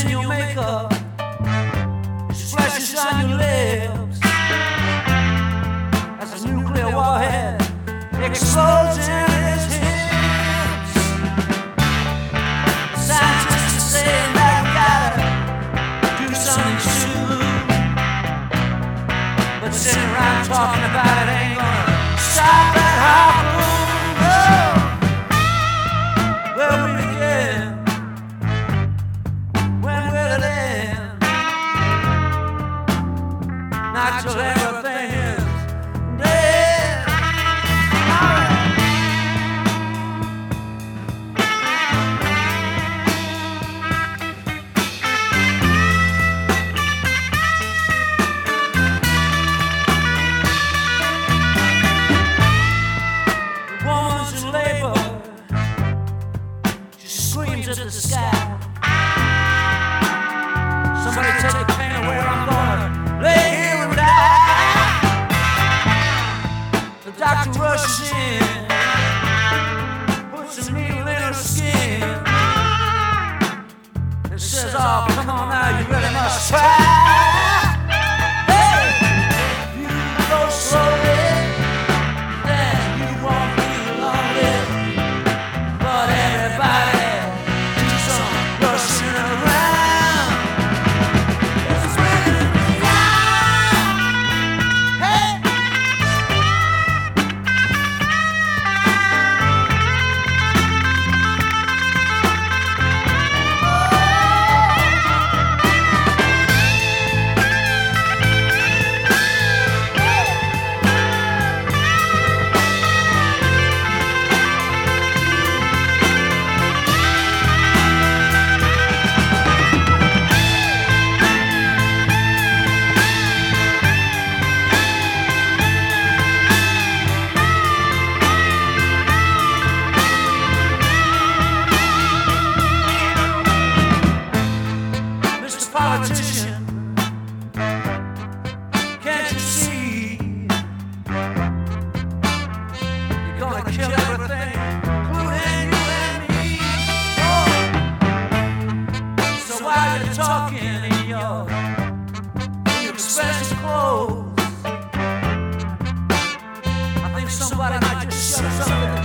in your makeup, it splashes on your lips as a nuclear warhead explodes in his hips. Scientists are saying that we gotta do something soon, but sitting around talking about it ain't gonna stop that harpoon. Oh, where we begin? When will it end? Not till everything is dead. The woman's in labor. She screams at the sky. Somebody take the pain away, I'm gonna lay here and die. The doctor rushes in, puts a needle in her skin, and says, oh, come on now, you really must try. Hey, if you go slowly, then you won't be lonely. But everybody do some rushing around. It's raining down. Hey. Mr. Politician, can't you see? You're gonna kill everything, including you and me. Oh. So while you're talking in your expensive clothes, I think somebody might just shove something